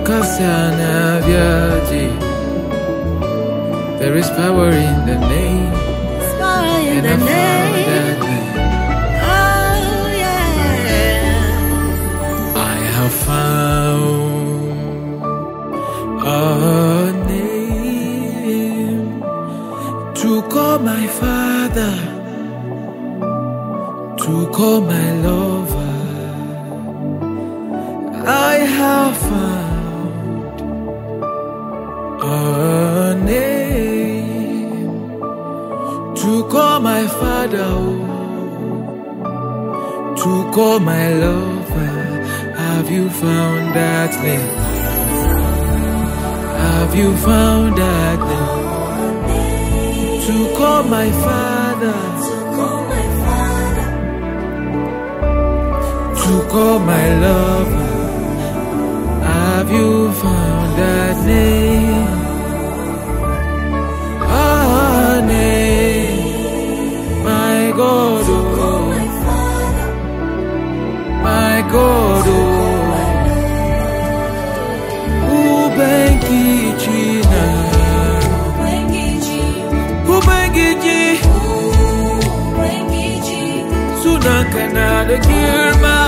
Kasana Vyati. There is power in the name. Power in the name. Oh yeah. I have found a name to call my Father, to call my lover. I have found a name to call my Father, to call my lover. Have you found that name? Have you found that name? To call my Father, to call my lover. Have you found that name? Ah, name, my God, oh, my God, oh, Ubangiji na, Ubangiji, Sunakana the Girma.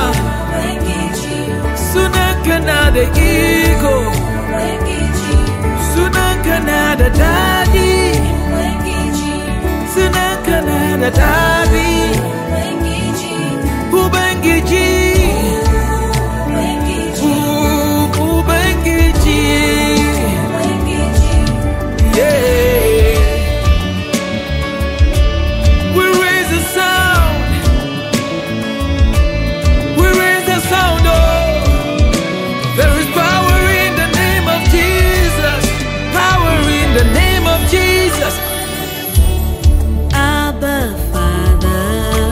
Sunakana the ego, Sunakana the daddy, Sunakana the daddy, Ubangiji, Ubangiji, yeah. We raise the sound, we raise the sound, oh. There is power in the name of Jesus. Power in the name of Jesus. Abba Father.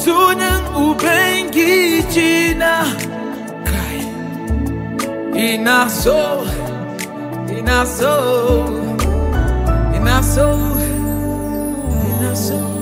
Sunyang ubengijina kai inaso inaso inaso inaso